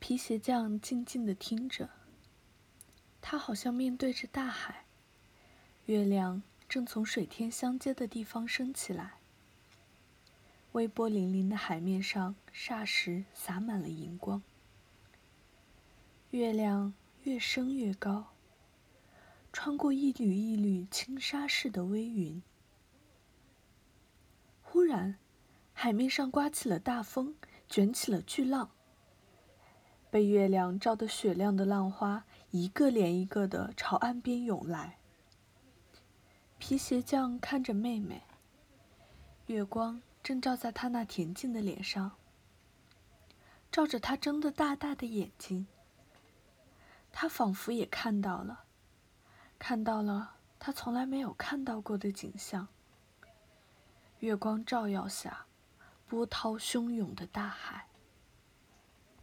皮鞋匠静静地听着，他好像面对着大海，月亮正从水天相接的地方升起来，微波粼粼的海面上霎时洒满了银光。月亮越升越高，穿过一缕一缕轻纱似的微云。忽然，海面上刮起了大风，卷起了巨浪。被月亮照得雪亮的浪花，一个连一个地朝岸边涌来。皮鞋匠看着妹妹，月光正照在她那恬静的脸上，照着她睁得大大的眼睛。他仿佛也看到了他从来没有看到过的景象。月光照耀下，波涛汹涌的大海。